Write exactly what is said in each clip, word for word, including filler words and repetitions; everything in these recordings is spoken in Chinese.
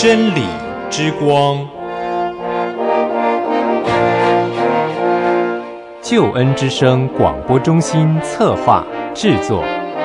真理之光， 救恩之声广播中心策划制作。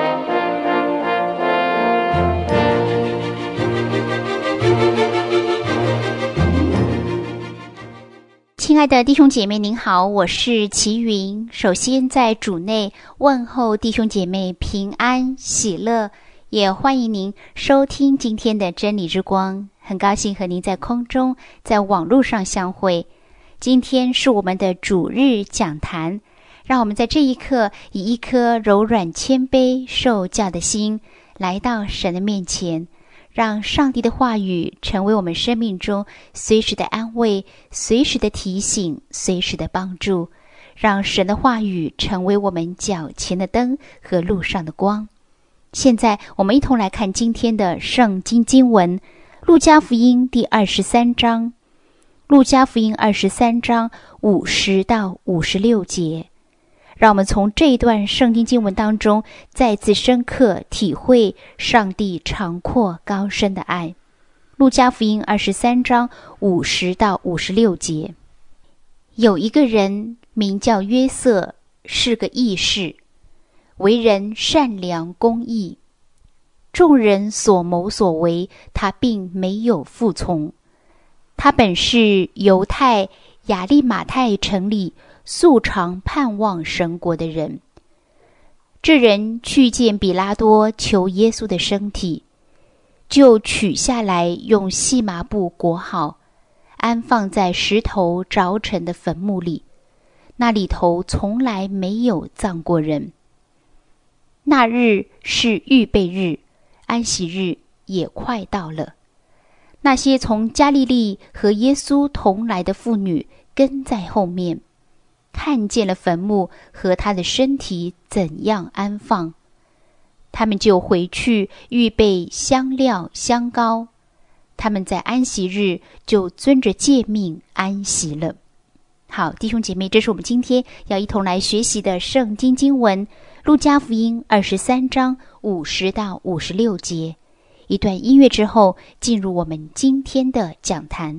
亲爱的弟兄姐妹您好，我是齐云。首先在主内问候弟兄姐妹平安喜乐，也欢迎您收听今天的真理之光。很高兴和您在空中在网络上相会。今天是我们的主日讲坛，让我们在这一刻以一颗柔软谦卑受教的心来到神的面前，让上帝的话语成为我们生命中随时的安慰，随时的提醒，随时的帮助，让神的话语成为我们脚前的灯和路上的光。现在我们一同来看今天的圣经经文，路加福音第二十三章，路加福音二十三章五十到五十六节。让我们从这一段圣经经文当中再次深刻体会上帝长阔高深的爱。路加福音二十三章五十到五十六节。有一个人名叫约瑟，是个义士，为人善良公义，众人所谋所为，他并没有服从。他本是犹太亚利马太城里素常盼望神国的人。这人去见比拉多求耶稣的身体，就取下来用细麻布裹好，安放在石头凿成的坟墓里，那里头从来没有葬过人。那日是预备日，安息日也快到了。那些从加利利和耶稣同来的妇女跟在后面，看见了坟墓和他的身体怎样安放，他们就回去预备香料香膏。他们在安息日就遵着诫命安息了。好，弟兄姐妹，这是我们今天要一同来学习的圣经经文，路加福音二十三章五十到五十六节。一段音乐之后，进入我们今天的讲坛。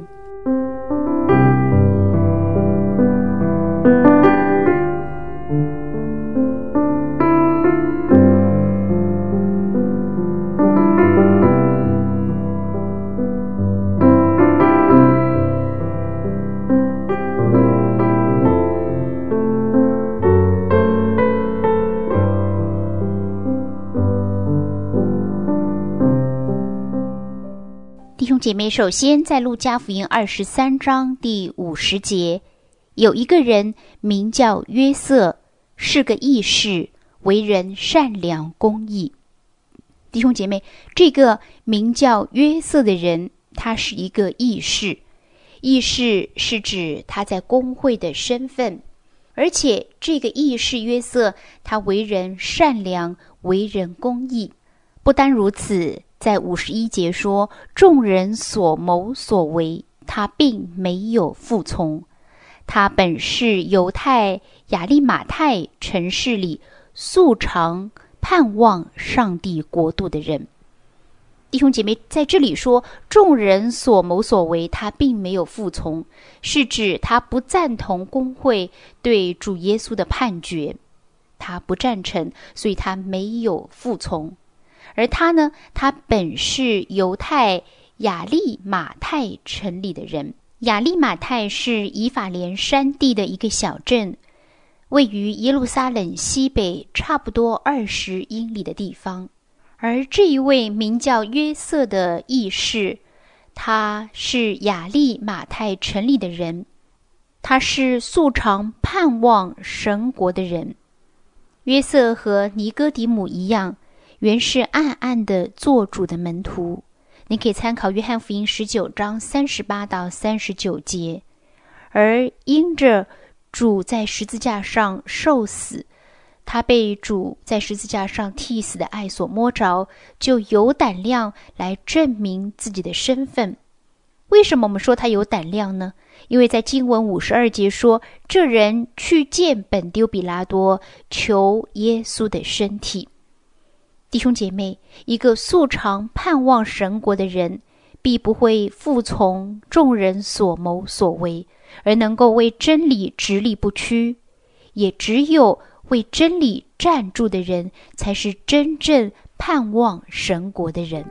弟兄姐妹，首先在路加福音二十三章第五十节，有一个人名叫约瑟，是个义士，为人善良公义。弟兄姐妹，这个名叫约瑟的人，他是一个义士。义士是指他在公会的身份，而且这个义士约瑟，他为人善良，为人公义。不单如此，在五十一节说，众人所谋所为，他并没有服从。他本是犹太亚利马太城市里素常盼望上帝国度的人。弟兄姐妹，在这里说众人所谋所为，他并没有服从，是指他不赞同公会对主耶稣的判决，他不赞成，所以他没有服从。而他呢，他本是犹太亚利马太城里的人。亚利马太是以法莲山地的一个小镇，位于耶路撒冷西北差不多二十英里的地方。而这一位名叫约瑟的义士，他是亚利马太城里的人，他是素常盼望神国的人。约瑟和尼哥底母一样，原是暗暗的做主的门徒。你可以参考约翰福音十九章三十八到三十九节。而因着主在十字架上受死，他被主在十字架上替死的爱所摸着，就有胆量来证明自己的身份。为什么我们说他有胆量呢？因为在经文五十二节说，这人去见本丢比拉多，求耶稣的身体。弟兄姐妹，一个素常盼望神国的人， 必不会服从众人所谋所为，而能够为真理直立不屈。也只有为真理站住的人，才是真正盼望神国的人。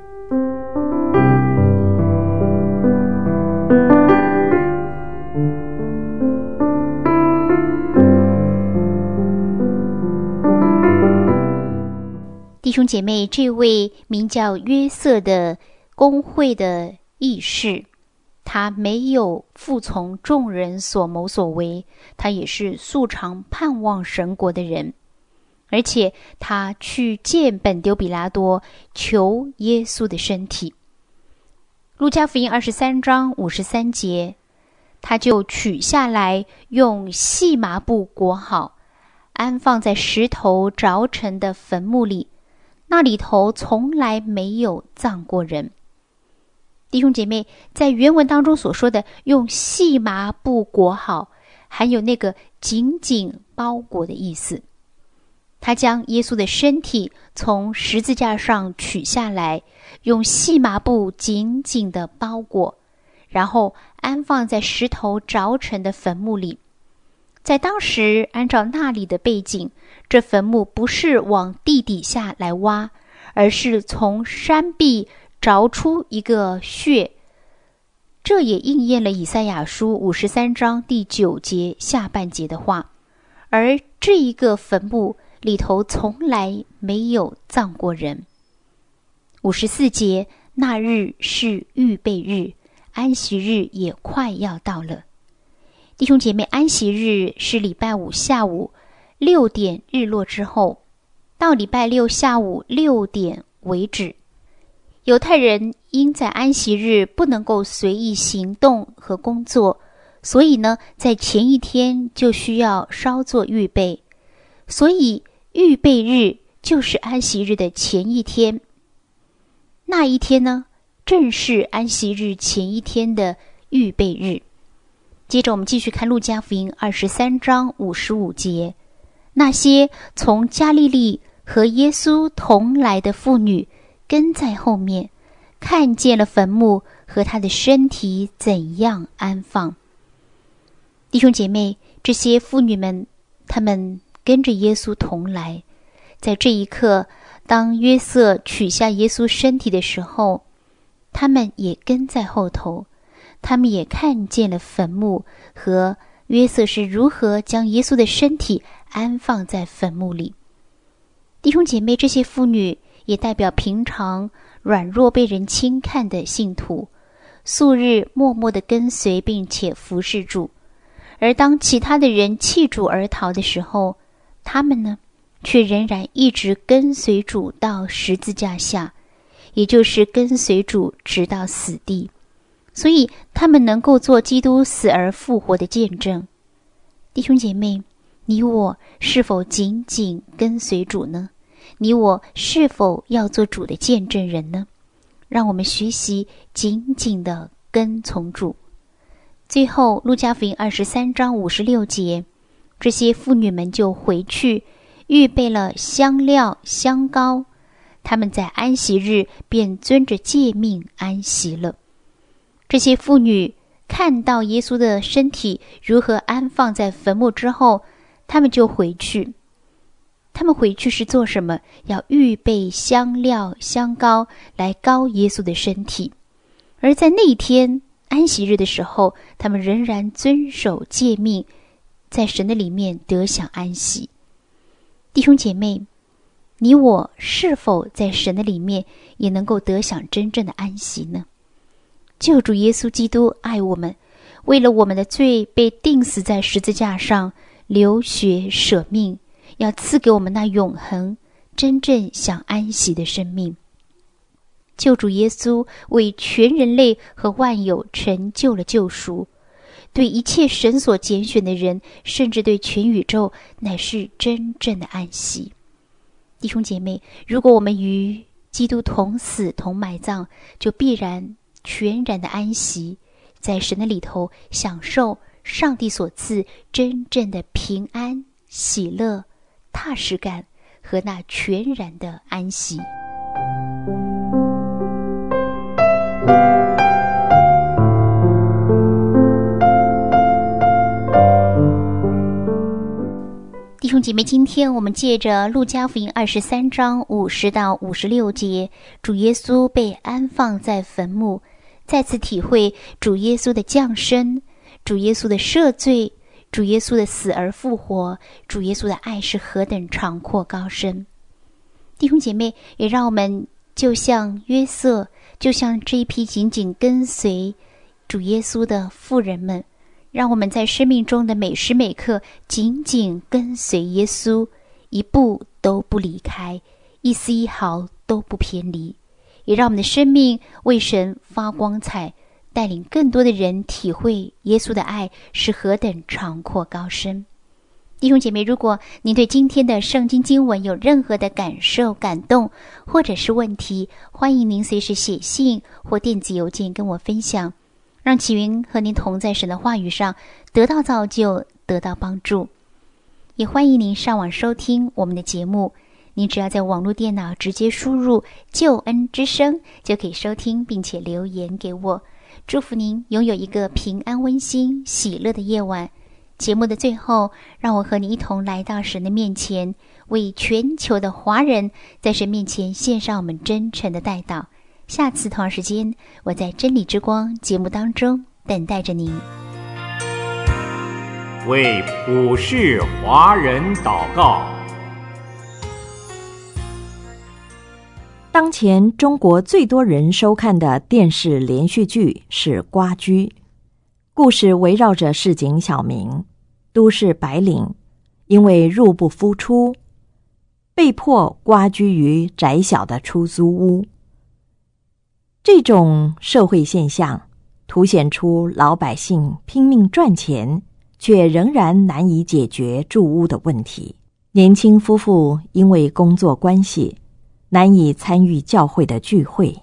弟兄姐妹，这位名叫约瑟的公会的议士，他没有服从众人所谋所为，他也是素常盼望神国的人，而且他去见本丢比拉多，求耶稣的身体。路加福音二十三章五十三节，他就取下来，用细麻布裹好，安放在石头凿成的坟墓里，那里头从来没有葬过人。弟兄姐妹，在原文当中所说的用细麻布裹好，含有那个紧紧包裹的意思。他将耶稣的身体从十字架上取下来，用细麻布紧紧地包裹，然后安放在石头凿成的坟墓里。在当时，按照那里的背景，这坟墓不是往地底下来挖，而是从山壁凿出一个穴。这也应验了以赛亚书五十三章第九节下半节的话。而这一个坟墓里头从来没有葬过人。五十四节，那日是预备日，安息日也快要到了。弟兄姐妹，安息日是礼拜五下午六点日落之后，到礼拜六下午六点为止。犹太人因在安息日不能够随意行动和工作，所以呢，在前一天就需要稍作预备，所以预备日就是安息日的前一天。那一天呢，正是安息日前一天的预备日。接着我们继续看路加福音二十三章五十五节，那些从加利利和耶稣同来的妇女跟在后面，看见了坟墓和他的身体怎样安放。弟兄姐妹，这些妇女们，她们跟着耶稣同来，在这一刻，当约瑟取下耶稣身体的时候，他们也跟在后头，他们也看见了坟墓和约瑟是如何将耶稣的身体安放在坟墓里。弟兄姐妹，这些妇女也代表平常软弱被人轻看的信徒，素日默默地跟随并且服侍主。而当其他的人弃主而逃的时候，他们呢，却仍然一直跟随主到十字架下，也就是跟随主直到死地。所以他们能够做基督死而复活的见证。弟兄姐妹，你我是否紧紧跟随主呢？你我是否要做主的见证人呢？让我们学习紧紧地跟从主。最后，路加福音二十三章五十六节，这些妇女们就回去，预备了香料、香膏，他们在安息日便遵着诫命安息了。这些妇女看到耶稣的身体如何安放在坟墓之后，他们就回去。他们回去是做什么？要预备香料、香膏来膏耶稣的身体。而在那一天安息日的时候，他们仍然遵守诫命，在神的里面得享安息。弟兄姐妹，你我是否在神的里面也能够得享真正的安息呢？救主耶稣基督爱我们，为了我们的罪被钉死在十字架上，流血舍命，要赐给我们那永恒真正享安息的生命。救主耶稣为全人类和万有成就了救赎，对一切神所拣选的人，甚至对全宇宙，乃是真正的安息。弟兄姐妹，如果我们与基督同死同埋葬，就必然全然的安息，在神的里头享受上帝所赐真正的平安、喜乐、踏实感和那全然的安息。 兄姐妹，今天我们借着路加福音二十三章五十到五十六节，主耶稣被安放在坟墓，再次体会主耶稣的降生，主耶稣的赦罪，主耶稣的死而复活，主耶稣的爱是何等长阔高深。弟兄姐妹，也让我们就像约瑟，就像这一批紧紧跟随主耶稣的妇人们，让我们在生命中的每时每刻紧紧跟随耶稣，一步都不离开，一丝一毫都不偏离，也让我们的生命为神发光彩，带领更多的人体会耶稣的爱是何等长阔高深。弟兄姐妹，如果您对今天的圣经经文有任何的感受、感动或者是问题，欢迎您随时写信或电子邮件跟我分享，让启云和您同在神的话语上得到造就，得到帮助。也欢迎您上网收听我们的节目，您只要在网络电脑直接输入救恩之声，就可以收听并且留言给我。祝福您拥有一个平安温馨喜乐的夜晚。节目的最后，让我和你一同来到神的面前，为全球的华人在神面前献上我们真诚的代祷。下次同样时间，我在真理之光节目当中等待着您。 为普世华人祷告。 当前中国最多人收看的电视连续剧是《瓜居》，故事围绕着市井小民、都市白领，因为入不敷出，被迫瓜居于窄小的出租屋。这种社会现象凸显出老百姓拼命赚钱，却仍然难以解决住屋的问题。年轻夫妇因为工作关系，难以参与教会的聚会。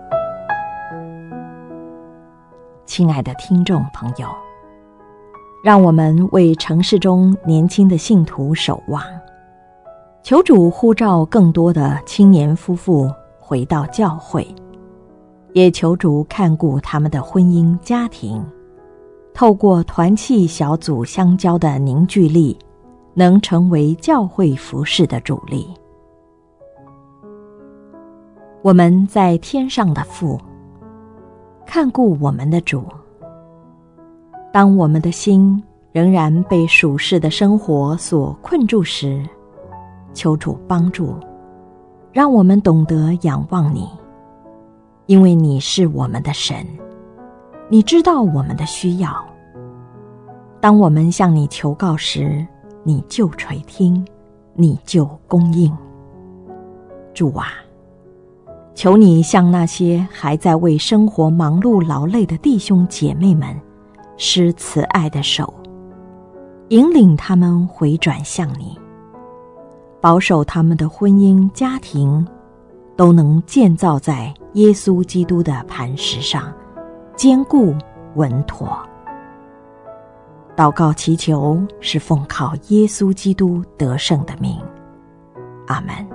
亲爱的听众朋友，让我们为城市中年轻的信徒守望，求主呼召更多的青年夫妇回到教会，也求主看顾他们的婚姻家庭，透过团契小组相交的凝聚力，能成为教会服事的主力。我们在天上的父，看顾我们的主，当我们的心仍然被属世的生活所困住时，求主帮助，让我们懂得仰望你，因为你是我们的神，你知道我们的需要。当我们向你求告时，你就垂听，你就供应。主啊，求你向那些还在为生活忙碌劳累的弟兄姐妹们施慈爱的手，引领他们回转向你，保守他们的婚姻家庭都能建造在耶稣基督的磐石上，坚固稳妥。祷告祈求是奉靠耶稣基督得胜的名，阿们。